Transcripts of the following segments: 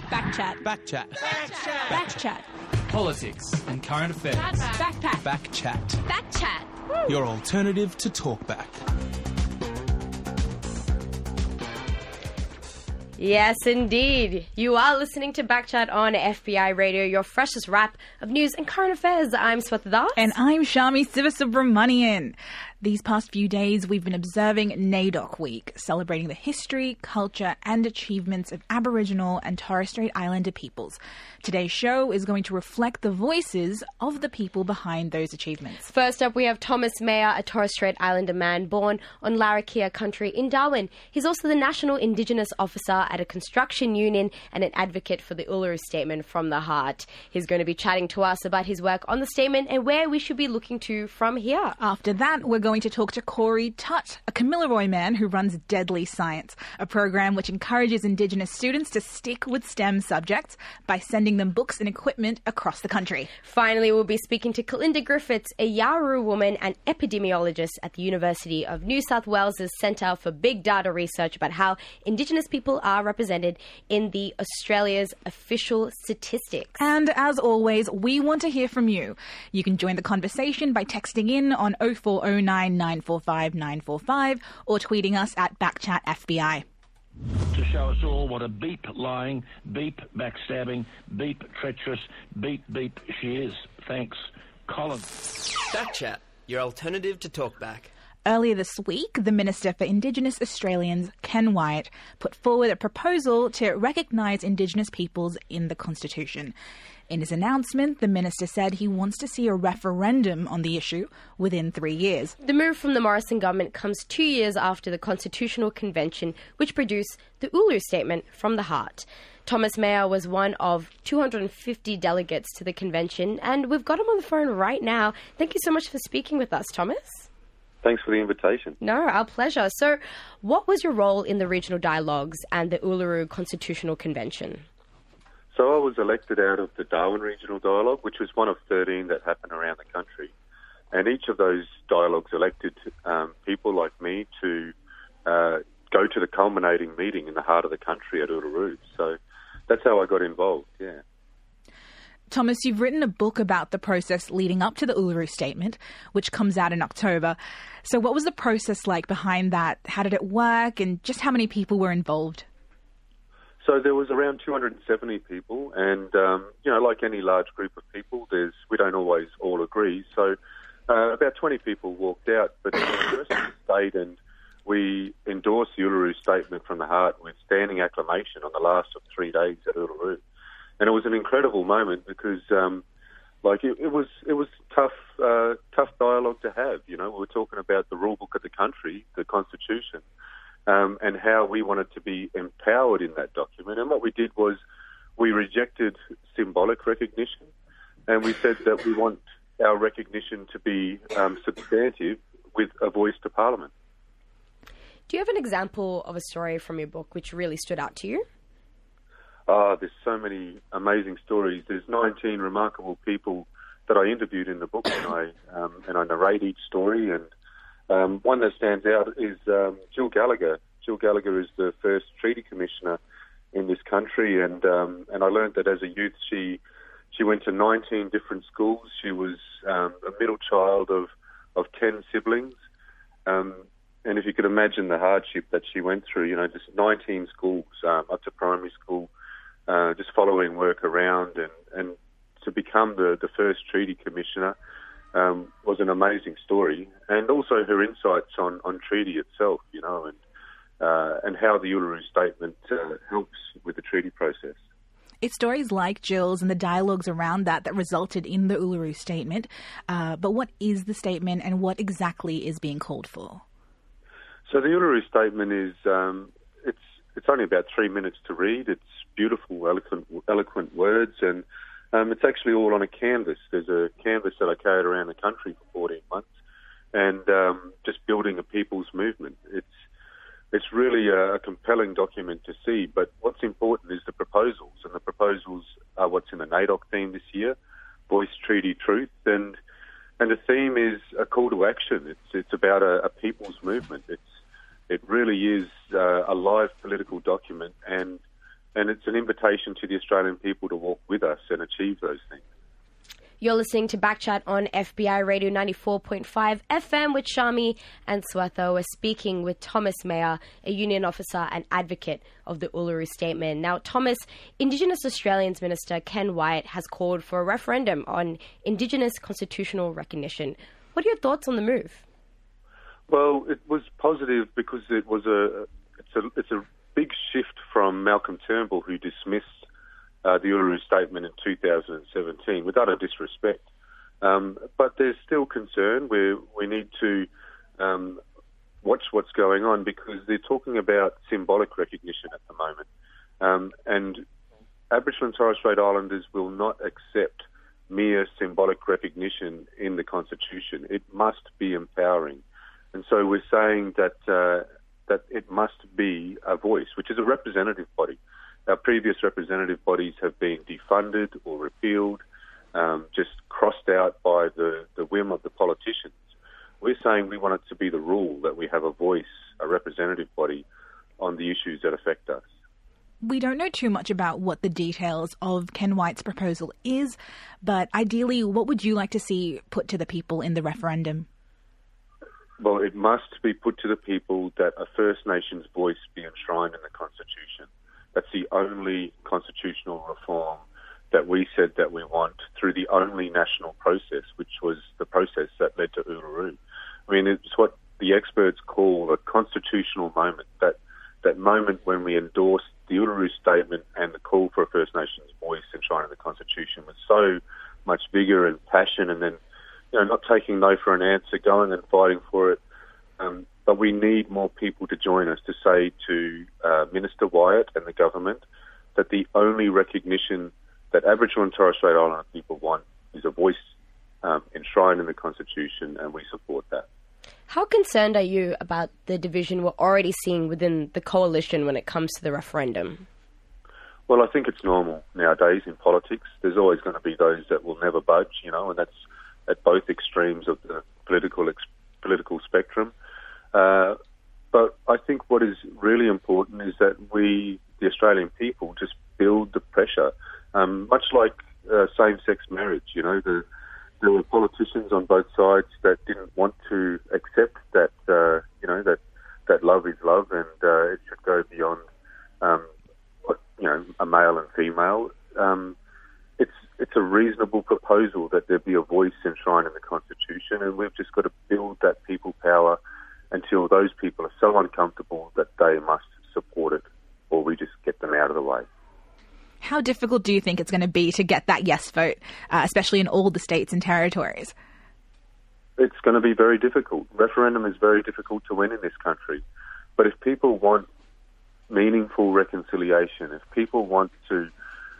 Backchat. Backchat. Backchat. Backchat. Politics and current affairs. Backpack. Backchat. Backchat. Your alternative to Talkback. Yes, indeed. You are listening to Backchat on FBI Radio, your freshest wrap of news and current affairs. I'm Swati Das. And I'm Shami Sivasubramanian. These past few days, we've been observing NAIDOC Week, celebrating the history, culture, and achievements of Aboriginal and Torres Strait Islander peoples. Today's show is going to reflect the voices of the people behind those achievements. First up, we have Thomas Mayer, a Torres Strait Islander man born on Larrakia country in Darwin. He's also the National Indigenous Officer at a construction union and an advocate for the Uluru Statement from the Heart. He's going to be chatting to us about his work on the statement and where we should be looking to from here. After that, we're going to talk to Corey Tutt, a Kamilaroi man who runs Deadly Science, a program which encourages Indigenous students to stick with STEM subjects by sending them books and equipment across the country. Finally, we'll be speaking to Kalinda Griffiths, a Yawuru woman and epidemiologist at the University of New South Wales' Centre for Big Data Research about how Indigenous people are represented in the Australia's official statistics. And as always, we want to hear from you. You can join the conversation by texting in on 0409 945 945 or tweeting us at BackchatFBI. To show us all what a beep lying, beep backstabbing, beep treacherous, beep beep she is. Thanks, Colin. Backchat, your alternative to Talkback. Earlier this week, the Minister for Indigenous Australians, Ken Wyatt, put forward a proposal to recognise Indigenous peoples in the Constitution. In his announcement, the minister said he wants to see a referendum on the issue within 3 years. The move from the Morrison government comes 2 years after the Constitutional Convention, which produced the Uluru Statement from the Heart. Thomas Mayer was one of 250 delegates to the convention, and we've got him on the phone right now. Thank you so much for speaking with us, Thomas. Thanks for the invitation. No, our pleasure. So, what was your role in the regional dialogues and the Uluru Constitutional Convention? So I was elected out of the Darwin Regional Dialogue, which was one of 13 that happened around the country. And each of those dialogues elected people like me to go to the culminating meeting in the heart of the country at Uluru. So that's how I got involved, yeah. Thomas, you've written a book about the process leading up to the Uluru Statement, which comes out in October. So what was the process like behind that? How did it work? And just how many people were involved? So there was around 270 people, and like any large group of people, we don't always all agree. So about 20 people walked out, but the rest stayed, and we endorsed the Uluru Statement from the Heart with standing acclamation on the last of 3 days at Uluru, and it was an incredible moment because it was tough dialogue to have. We were talking about the rule book of the country, the Constitution. And how we wanted to be empowered in that document. And what we did was we rejected symbolic recognition, and we said that we want our recognition to be substantive with a voice to Parliament. Do you have an example of a story from your book which really stood out to you? There's so many amazing stories. There's 19 remarkable people that I interviewed in the book, and I narrate each story. And one that stands out is Jill Gallagher. Jill Gallagher is the first treaty commissioner in this country, and I learned that as a youth she went to 19 different schools. She was a middle child of 10 siblings, and if you could imagine the hardship that she went through, just 19 schools up to primary school, just following work around, and to become the first treaty commissioner was an amazing story, and also her insights on treaty itself, and how the Uluru Statement helps with the treaty process. It's stories like Jill's and the dialogues around that resulted in the Uluru Statement. But what is the statement, and what exactly is being called for? So the Uluru Statement is it's only about 3 minutes to read. It's beautiful, eloquent words, and it's actually all on a canvas. There's a canvas that I carried around the country for 14 months, and just building a people's movement. It's really a compelling document to see, but what's important is the proposals, and the proposals are what's in the NAIDOC theme this year, Voice, Treaty, Truth, and the theme is a call to action. It's about a people's movement. It really is a live political document, and And it's an invitation to the Australian people to walk with us and achieve those things. You're listening to Backchat on FBI Radio 94.5 FM with Shami and Swetha. We're speaking with Thomas Mayer, a union officer and advocate of the Uluru Statement. Now, Thomas, Indigenous Australians Minister Ken Wyatt has called for a referendum on Indigenous constitutional recognition. What are your thoughts on the move? Well, it was positive because it was it's a big shift from Malcolm Turnbull, who dismissed the Uluru Statement in 2017, without a disrespect. But there's still concern where we need to watch what's going on, because they're talking about symbolic recognition at the moment. And Aboriginal and Torres Strait Islanders will not accept mere symbolic recognition in the Constitution. It must be empowering. And so we're saying that it must be a voice, which is a representative body. Our previous representative bodies have been defunded or repealed, just crossed out by the whim of the politicians. We're saying we want it to be the rule that we have a voice, a representative body, on the issues that affect us. We don't know too much about what the details of Ken Wyatt's proposal is, but ideally, what would you like to see put to the people in the referendum? Well, it must be put to the people that a First Nations voice be enshrined in the Constitution. That's the only constitutional reform that we said that we want through the only national process, which was the process that led to Uluru. I mean, it's what the experts call a constitutional moment, that moment when we endorsed the Uluru Statement and the call for a First Nations voice enshrined in the Constitution was so much bigger and passion, and then, not taking no for an answer, going and fighting for it. But we need more people to join us to say to Minister Wyatt and the government that the only recognition that Aboriginal and Torres Strait Islander people want is a voice enshrined in the Constitution, and we support that. How concerned are you about the division we're already seeing within the coalition when it comes to the referendum? Well, I think it's normal nowadays in politics. There's always going to be those that will never budge, and that's at both extremes of the political spectrum. But I think what is really important is that we, the Australian people, just build the pressure. Much like same-sex marriage, there were politicians on both sides that didn't want to accept that, that love is love, and it should go beyond, a male and female. It's a reasonable proposal that there be a voice enshrined in the Constitution, and we've just got to build that people power until those people are so uncomfortable that they must support it, or we just get them out of the way. How difficult do you think it's going to be to get that yes vote, especially in all the states and territories? It's going to be very difficult. Referendum is very difficult to win in this country. But if people want meaningful reconciliation, if people want to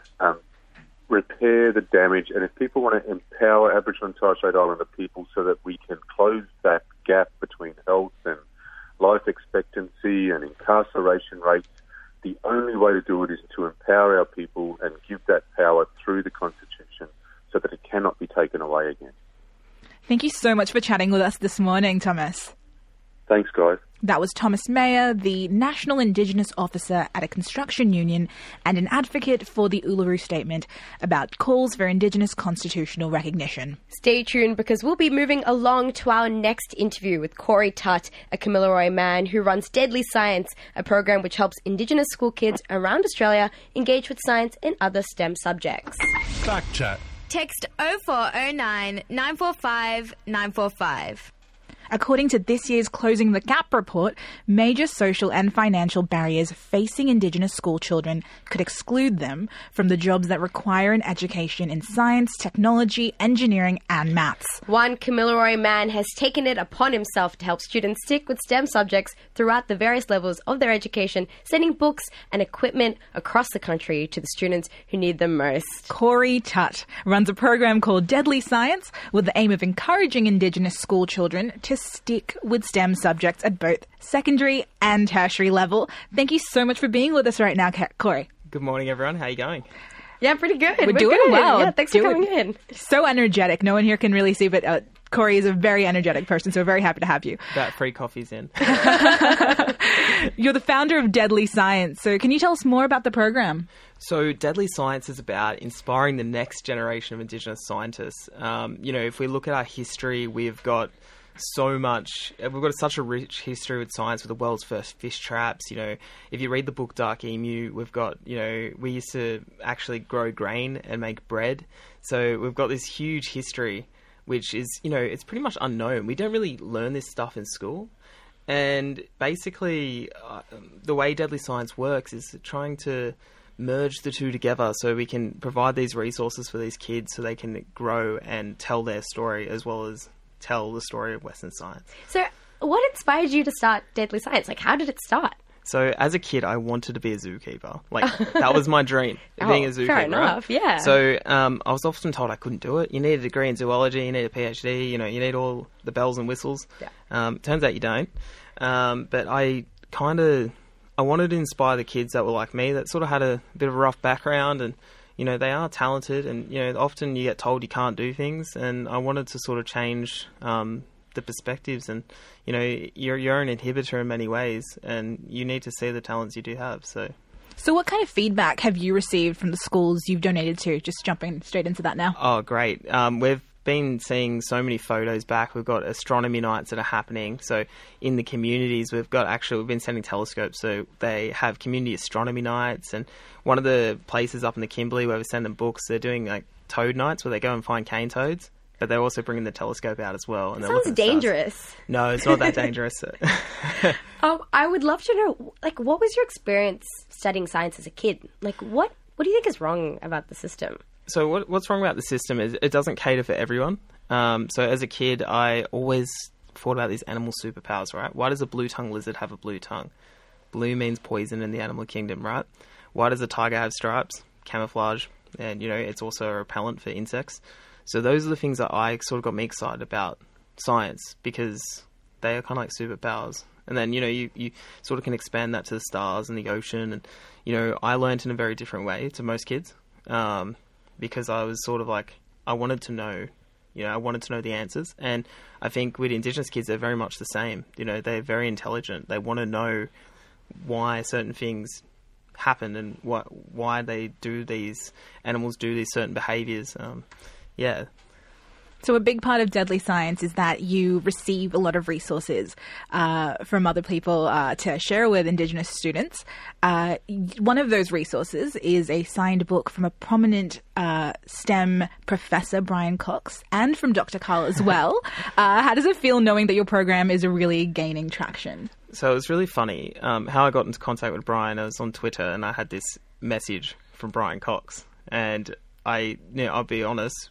repair the damage, and if people want to empower Aboriginal and Torres Strait Islander people so that we can close that gap between health and life expectancy and incarceration rates, the only way to do it is to empower our people and give that power through the Constitution so that it cannot be taken away again. Thank you so much for chatting with us this morning, Thomas. Thanks, guys. That was Thomas Mayer, the National Indigenous Officer at a construction union and an advocate for the Uluru Statement about calls for Indigenous constitutional recognition. Stay tuned, because we'll be moving along to our next interview with Corey Tutt, a Kamilaroi man who runs Deadly Science, a program which helps Indigenous school kids around Australia engage with science and other STEM subjects. Backchat. Text 0409 945 945. According to this year's Closing the Gap report, major social and financial barriers facing Indigenous school children could exclude them from the jobs that require an education in science, technology, engineering and maths. One Kamilaroi man has taken it upon himself to help students stick with STEM subjects throughout the various levels of their education, sending books and equipment across the country to the students who need them most. Corey Tutt runs a program called Deadly Science with the aim of encouraging Indigenous school children to stick with STEM subjects at both secondary and tertiary level. Thank you so much for being with us right now, Corey. Good morning, everyone. How are you going? Yeah, pretty good. We're doing good. well. Yeah, thanks for coming in. So energetic. No one here can really see, but Corey is a very energetic person, so we're very happy to have you. That free coffee's in. You're the founder of Deadly Science, so can you tell us more about the program? So Deadly Science is about inspiring the next generation of Indigenous scientists. If we look at our history, we've got such a rich history with science, with the world's first fish traps. If you read the book Dark Emu, we've got, we used to actually grow grain and make bread. So we've got this huge history, which is, it's pretty much unknown. We don't really learn this stuff in school. And basically, the way Deadly Science works is trying to merge the two together so we can provide these resources for these kids so they can grow and tell their story as well as tell the story of Western science. So what inspired you to start Deadly Science? Like, how did it start? So as a kid, I wanted to be a zookeeper. That was my dream, being a zookeeper. Fair enough, right? yeah. So I was often told I couldn't do it. You need a degree in zoology, you need a PhD, you need all the bells and whistles. Yeah. Turns out you don't. But I wanted to inspire the kids that were like me, that sort of had a bit of a rough background, and they are talented, and often you get told you can't do things, and I wanted to sort of change the perspectives, and you're an inhibitor in many ways, and you need to see the talents you do have. So what kind of feedback have you received from the schools you've donated to? Just jumping straight into that now. Oh, great. We've been seeing so many photos back. We've got astronomy nights that are happening. So in the communities, we've been sending telescopes. So they have community astronomy nights. And one of the places up in the Kimberley where we send them books, they're doing like toad nights where they go and find cane toads. But they're also bringing the telescope out as well. And sounds dangerous. No, it's not that dangerous. I would love to know, what was your experience studying science as a kid? What do you think is wrong about the system? So what's wrong about the system is it doesn't cater for everyone. So as a kid, I always thought about these animal superpowers, right? Why does a blue-tongued lizard have a blue tongue? Blue means poison in the animal kingdom, right? Why does a tiger have stripes? Camouflage. And, it's also a repellent for insects. So those are the things that I sort of got me excited about science, because they are kind of like superpowers. And then, you sort of can expand that to the stars and the ocean. And, I learned in a very different way to most kids. Because I was sort of I wanted to know, I wanted to know the answers. And I think with Indigenous kids, they're very much the same. They're very intelligent. They want to know why certain things happen and why animals do these certain behaviours. Yeah. So a big part of Deadly Science is that you receive a lot of resources from other people to share with Indigenous students. One of those resources is a signed book from a prominent STEM professor, Brian Cox, and from Dr. Carl as well. How does it feel knowing that your program is really gaining traction? So it was really funny how I got into contact with Brian. I was on Twitter and I had this message from Brian Cox, and I'll be honest,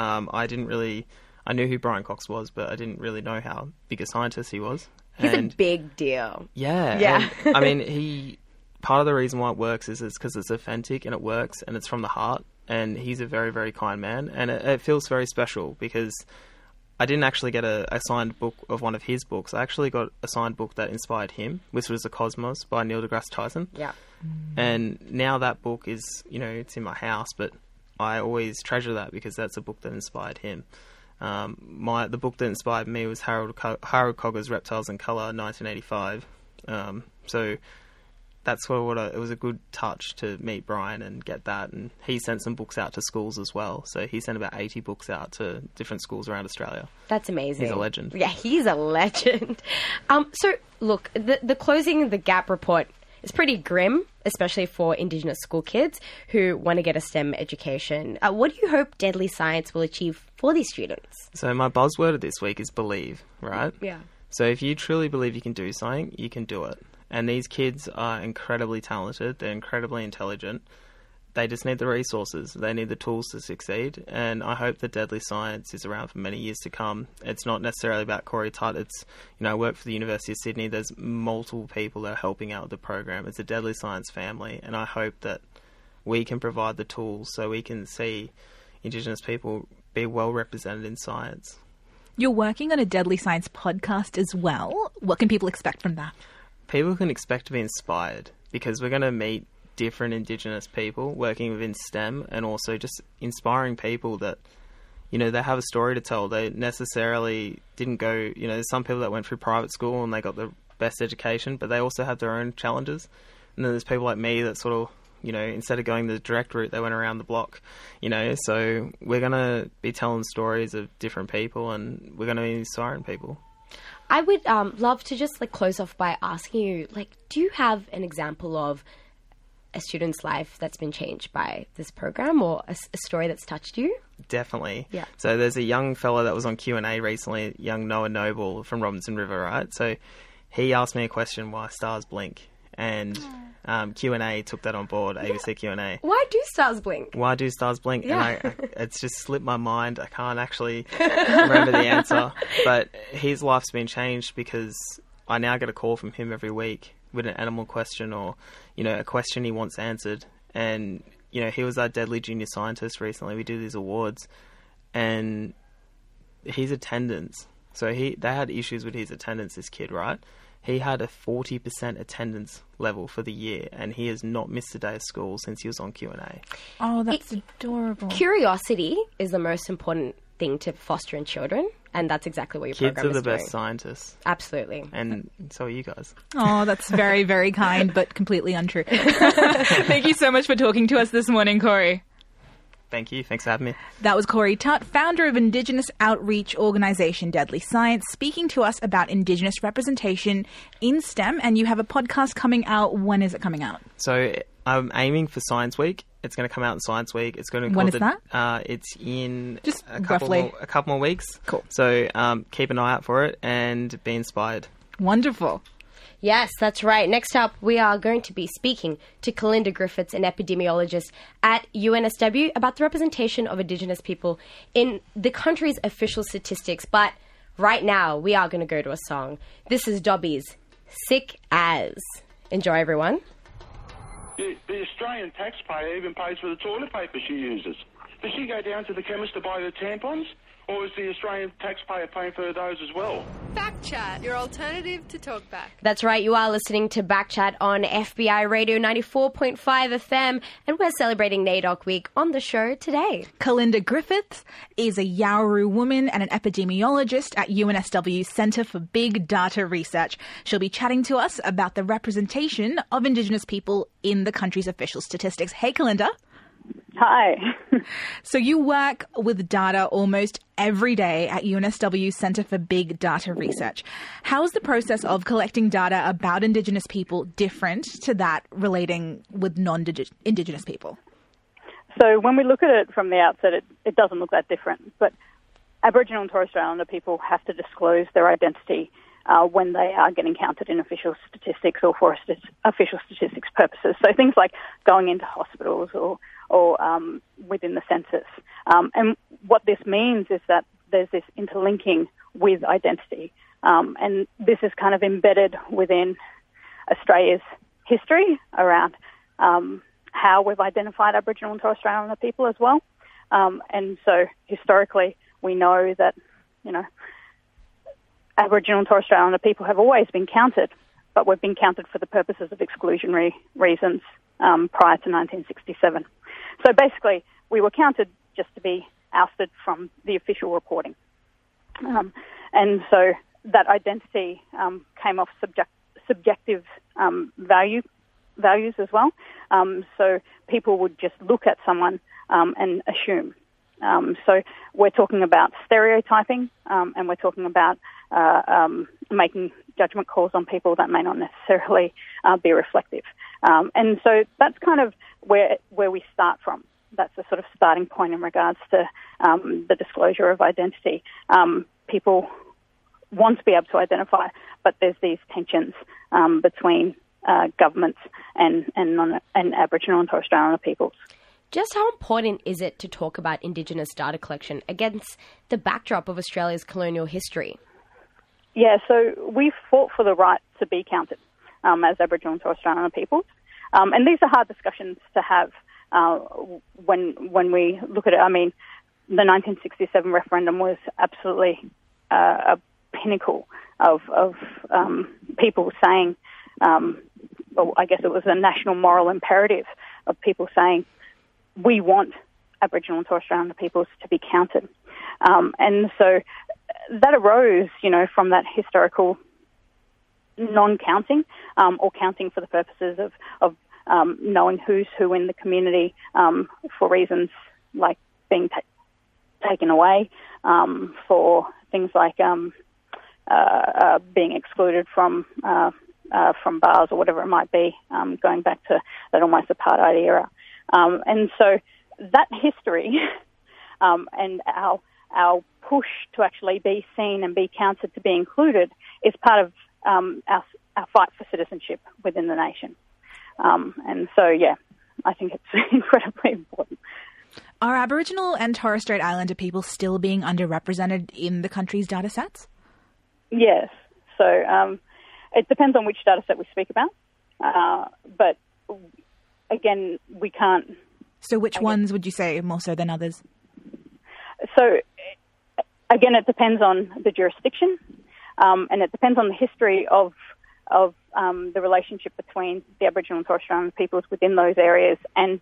I knew who Brian Cox was, but I didn't really know how big a scientist he was. He's a big deal. Yeah. And, part of the reason why it works is because it's authentic and it works and it's from the heart, and he's a very, very kind man, and it feels very special because I didn't actually get a signed book of one of his books. I actually got a signed book that inspired him, which was The Cosmos by Neil deGrasse Tyson. Yeah. And now that book is, it's in my house, but I always treasure that because that's a book that inspired him. The book that inspired me was Harold Cogger's Reptiles in Colour, 1985. So that's it was a good touch to meet Brian and get that. And he sent some books out to schools as well. So he sent about 80 books out to different schools around Australia. That's amazing. He's a legend. Yeah, he's a legend. So, look, the Closing the Gap report is pretty grim, especially for Indigenous school kids who want to get a STEM education. What do you hope Deadly Science will achieve for these students? So my buzzword of this week is believe, right? Yeah. So if you truly believe you can do something, you can do it. And these kids are incredibly talented. They're incredibly intelligent. They just need the resources. They need the tools to succeed. And I hope that Deadly Science is around for many years to come. It's not necessarily about Corey Tutt. It's, I work for the University of Sydney. There's multiple people that are helping out with the program. It's a Deadly Science family. And I hope that we can provide the tools so we can see Indigenous people be well represented in science. You're working on a Deadly Science podcast as well. What can people expect from that? People can expect to be inspired because we're going to meet different Indigenous people working within STEM, and also just inspiring people that, they have a story to tell. They necessarily didn't go, there's some people that went through private school and they got the best education, but they also have their own challenges. And then there's people like me that sort of, instead of going the direct route, they went around the block, So we're going to be telling stories of different people, and we're going to be inspiring people. I would love to just close off by asking you, do you have an example of a student's life that's been changed by this program, or a story that's touched you? Definitely. Yeah. So there's a young fella that was on Q&A recently, young Noah Noble from Robinson River, right? So he asked me a question, why stars blink? And Q&A took that on board, ABC Q&A. Why do stars blink? Why do stars blink? Yeah. And it's just slipped my mind. I can't actually remember the answer. But his life's been changed because I now get a call from him every week with an animal question or, a question he wants answered. And, he was our Deadly Junior Scientist recently. We do these awards. And his attendance. So they had issues with his attendance, this kid, right? He had a 40% attendance level for the year, and he has not missed a day of school since he was on Q&A. Oh, that's adorable. Curiosity is the most important thing to foster in children, and that's exactly what your program is doing. Kids are the best scientists. Absolutely. And so are you guys. Oh, that's very, very kind, but completely untrue. Thank you so much for talking to us this morning, Corey. Thank you. Thanks for having me. That was Corey Tutt, founder of Indigenous outreach organisation Deadly Science, speaking to us about Indigenous representation in STEM. And you have a podcast coming out. When is it coming out? So I'm aiming for Science Week. It's going to come out in Science Week. It's going to when is that? It's in just a couple more weeks. Cool. So keep an eye out for it and be inspired. Wonderful. Yes, that's right. Next up, we are going to be speaking to Kalinda Griffiths, an epidemiologist at UNSW, about the representation of Indigenous people in the country's official statistics. But right now, we are going to go to a song. This is Dobby's Sick As. Enjoy, everyone. The Australian taxpayer even pays for the toilet paper she uses. Does she go down to the chemist to buy the tampons? Or is the Australian taxpayer paying for those as well? Backchat, your alternative to Talkback. That's right, you are listening to Backchat on FBI Radio 94.5 FM, and we're celebrating NAIDOC Week on the show today. Kalinda Griffiths is a Yawuru woman and an epidemiologist at UNSW's Centre for Big Data Research. She'll be chatting to us about the representation of Indigenous people in the country's official statistics. Hey, Kalinda. Hi. So you work with data almost every day at UNSW's Centre for Big Data Research. How is the process of collecting data about Indigenous people different to that relating with non-Indigenous people? So when we look at it from the outset, it doesn't look that different. But Aboriginal and Torres Strait Islander people have to disclose their identity when they are getting counted in official statistics or for official statistics purposes. So things like going into hospitals or within the census. And what this means is that there's this interlinking with identity. And this is kind of embedded within Australia's history around how we've identified Aboriginal and Torres Strait Islander people as well. And so historically, we know that, Aboriginal and Torres Strait Islander people have always been counted, but we've been counted for the purposes of exclusionary reasons prior to 1967. So basically, we were counted just to be ousted from the official reporting. And so that identity came off subjective values as well. So people would just look at someone and assume. So we're talking about stereotyping, and we're talking about making judgment calls on people that may not necessarily be reflective. And so that's kind of where we start from. That's a sort of starting point in regards to the disclosure of identity. People want to be able to identify, but there's these tensions between governments and Aboriginal and Torres Strait Islander peoples. Just how important is it to talk about Indigenous data collection against the backdrop of Australia's colonial history? Yeah, so we fought for the right to be counted as Aboriginal and Torres Strait Islander peoples. And these are hard discussions to have when we look at it. I mean, the 1967 referendum was absolutely a pinnacle of people saying, well, I guess it was a national moral imperative of people saying, we want Aboriginal and Torres Strait Islander peoples to be counted. And so that arose, from that historical non-counting or counting for the purposes of knowing who's who in the community for reasons like being taken away, for things like being excluded from bars or whatever it might be, going back to that almost apartheid era. And so that history and our push to actually be seen and be counted to be included is part of our fight for citizenship within the nation. And so, yeah, I think it's incredibly important. Are Aboriginal and Torres Strait Islander people still being underrepresented in the country's data sets? Yes. So it depends on which data set we speak about. But again, we can't... So which ones would you say more so than others? So again, it depends on the jurisdiction, and it depends on the history of the relationship between the Aboriginal and Torres Strait Islander peoples within those areas and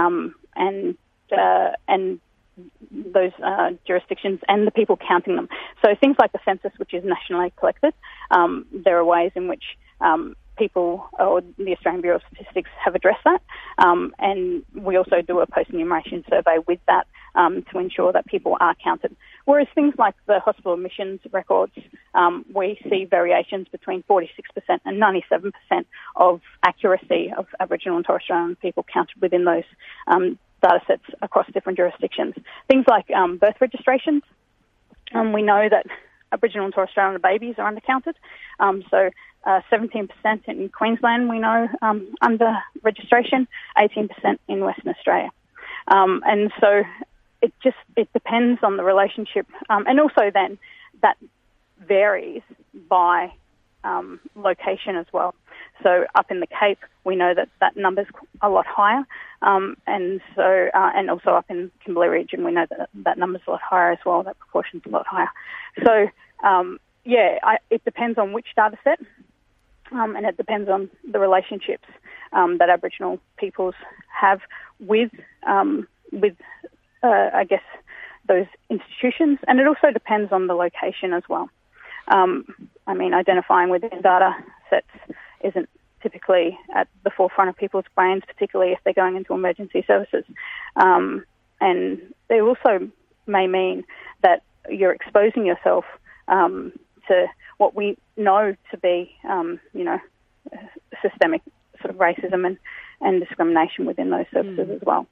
those jurisdictions and the people counting them. So things like the census, which is nationally collected, there are ways in which people or the Australian Bureau of Statistics have addressed that, and we also do a post-enumeration survey with that to ensure that people are counted. Whereas things like the hospital admissions records, we see variations between 46% and 97% of accuracy of Aboriginal and Torres Strait Islander people counted within those data sets across different jurisdictions. Things like birth registrations, we know that Aboriginal and Torres Strait Islander babies are undercounted. So 17% in Queensland, we know, under registration, 18% in Western Australia. And so it depends on the relationship. And also then that varies by location as well. So up in the Cape, we know that number's a lot higher. And also up in Kimberley region, we know that number's a lot higher as well. That proportion's a lot higher. So, it depends on which data set. And it depends on the relationships that Aboriginal peoples have with I guess, those institutions. And it also depends on the location as well. Identifying within data sets isn't typically at the forefront of people's brains, particularly if they're going into emergency services. And they also may mean that you're exposing yourself to what we know to be, systemic sort of racism and discrimination within those services as well.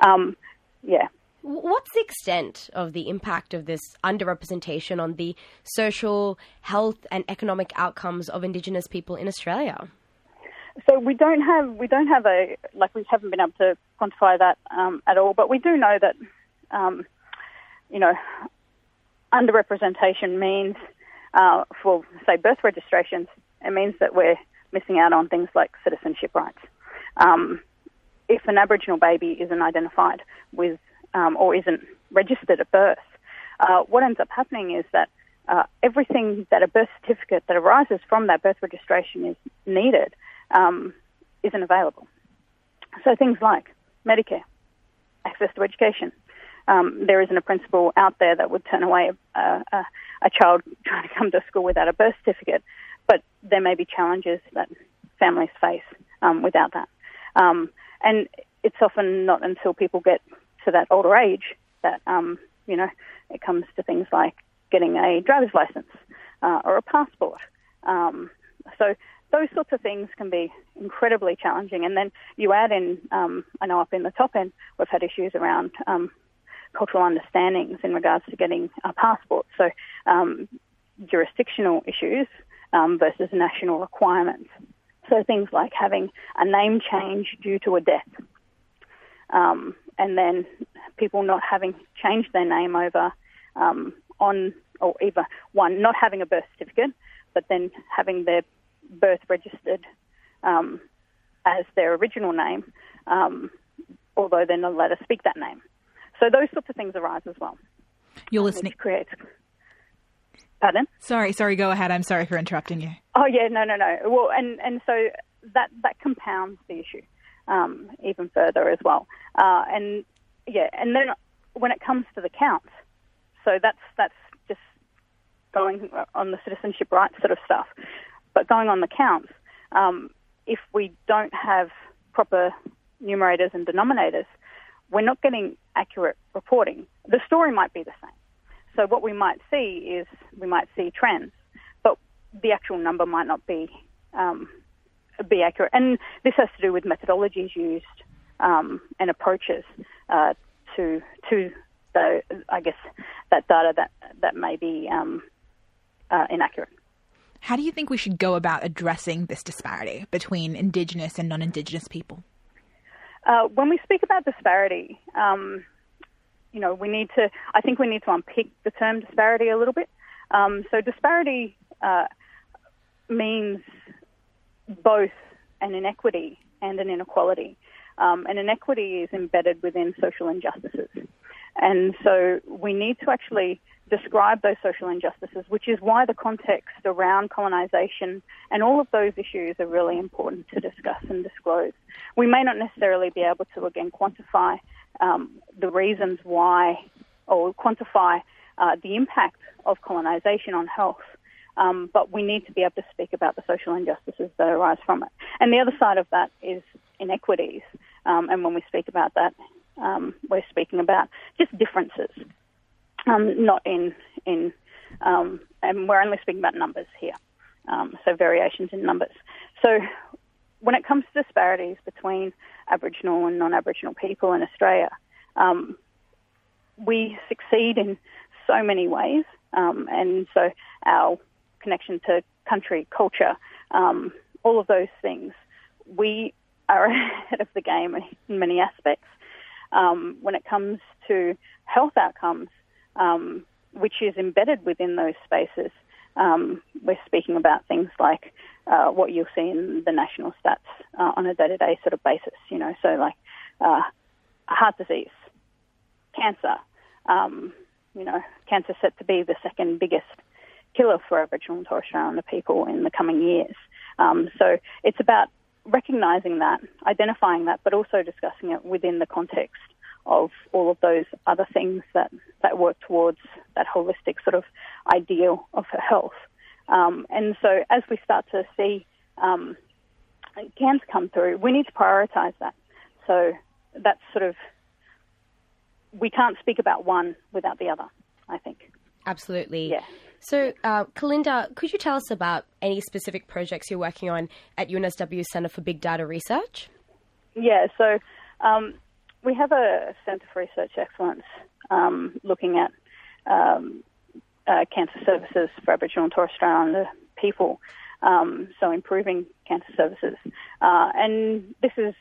What's the extent of the impact of this underrepresentation on the social, health and economic outcomes of Indigenous people in Australia? So we haven't been able to quantify that at all, but we do know that, underrepresentation means, for, say, birth registrations, it means that we're missing out on things like citizenship rights. If an Aboriginal baby isn't identified with or isn't registered at birth, what ends up happening is that everything that a birth certificate that arises from that birth registration is needed isn't available. So things like Medicare, access to education. There isn't a principal out there that would turn away a child trying to come to school without a birth certificate, but there may be challenges that families face without that. And it's often not until people get to that older age that, it comes to things like getting a driver's license or a passport. So those sorts of things can be incredibly challenging. And then you add in, I know up in the top end, we've had issues around cultural understandings in regards to getting a passport. So jurisdictional issues versus national requirements. So things like having a name change due to a death. And then people not having changed their name over or either one, not having a birth certificate, but then having their birth registered as their original name, although they're not allowed to speak that name. So those sorts of things arise as well. You're listening. Which creates... Pardon? Sorry, go ahead. I'm sorry for interrupting you. Oh, yeah, no. Well, and so that compounds the issue even further as well. And then when it comes to the counts, so that's just going on the citizenship rights sort of stuff. But going on the counts, if we don't have proper numerators and denominators, we're not getting accurate reporting. The story might be the same. So what we might see is we might see trends, but the actual number might not be accurate. And this has to do with methodologies used and approaches to the, I guess, that data that may be inaccurate. How do you think we should go about addressing this disparity between Indigenous and non-Indigenous people? When we speak about disparity, we need to unpick the term disparity a little bit. So disparity means both an inequity and an inequality. An inequity is embedded within social injustices. And so we need to actually describe those social injustices, which is why the context around colonisation and all of those issues are really important to discuss and disclose. We may not necessarily be able to, again, quantify the reasons why or quantify the impact of colonisation on health, but we need to be able to speak about the social injustices that arise from it. And the other side of that is inequities. And when we speak about that, we're speaking about just differences, not in and we're only speaking about numbers here, so variations in numbers. So when it comes to disparities between Aboriginal and non-Aboriginal people in Australia, we succeed in so many ways, and so our connection to country, culture, all of those things, we are ahead of the game in many aspects. When it comes to health outcomes, which is embedded within those spaces, we're speaking about things like what you'll see in the national stats on a day-to-day sort of basis, so like heart disease, cancer, cancer set to be the second biggest killer for Aboriginal and Torres Strait Islander people in the coming years. So it's about recognising that, identifying that, but also discussing it within the context of all of those other things that work towards that holistic sort of ideal of health. And so as we start to see cancer come through, we need to prioritise that. So that's sort of, we can't speak about one without the other, I think. Absolutely. Yeah. So, Kalinda, could you tell us about any specific projects you're working on at UNSW Centre for Big Data Research? Yeah, so we have a Centre for Research Excellence looking at cancer services for Aboriginal and Torres Strait Islander people, so improving cancer services. And this is,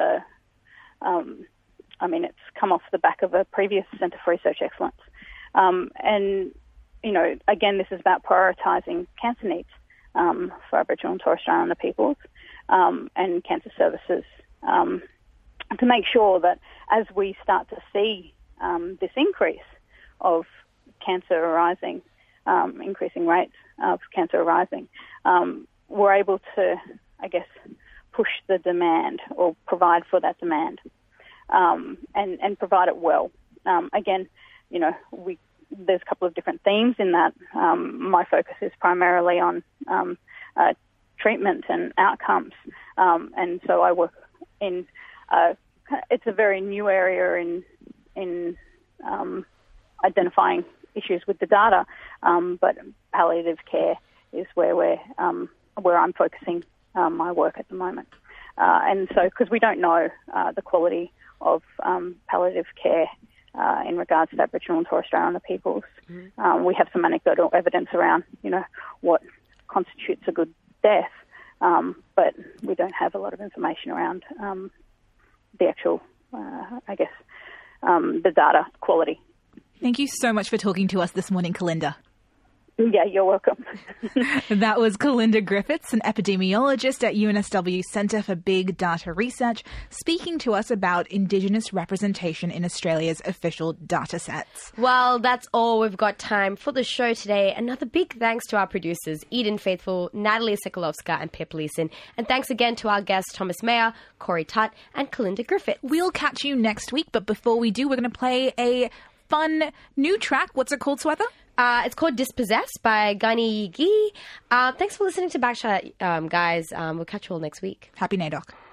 it's come off the back of a previous Centre for Research Excellence. And again, this is about prioritising cancer needs for Aboriginal and Torres Strait Islander peoples and cancer services to make sure that as we start to see this increase of cancer arising, increasing rates of cancer arising, we're able to, I guess, push the demand or provide for that demand and provide it well. Again, there's a couple of different themes in that. My focus is primarily on treatment and outcomes, and so I work in. It's a very new area in identifying issues with the data, but palliative care is where I'm focusing my work at the moment, and so because we don't know the quality of palliative care. In regards to Aboriginal and Torres Strait Islander peoples. We have some anecdotal evidence around, what constitutes a good death, but we don't have a lot of information around the actual, the data quality. Thank you so much for talking to us this morning, Kalinda. Yeah, you're welcome. That was Kalinda Griffiths, an epidemiologist at UNSW Centre for Big Data Research, speaking to us about Indigenous representation in Australia's official data sets. Well, that's all we've got time for the show today. Another big thanks to our producers, Eden Faithful, Natalie Sikolovska and Pip Leeson. And thanks again to our guests, Thomas Mayer, Corey Tutt and Kalinda Griffiths. We'll catch you next week, but before we do, we're going to play a fun new track. What's it called, Swetha? It's called Dispossessed by Gunny Gee. Thanks for listening to Backchat, guys. We'll catch you all next week. Happy NAIDOC.